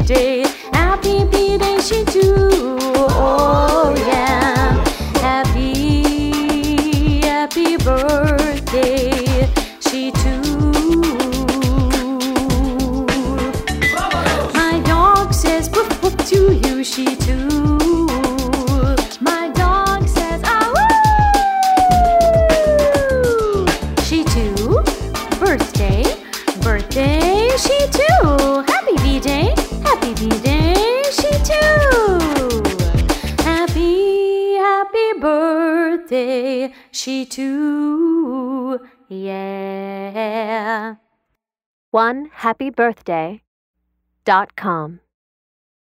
B-Day. Happy B-Day, she too. Oh yeah. Happy birthday, she too. My dog says woof woof to you, she too. My dog says ah woo. She too. Birthday, she too. Happy B-Day, she too. Happy birthday, she too. Yeah. OneHappyBirthday.com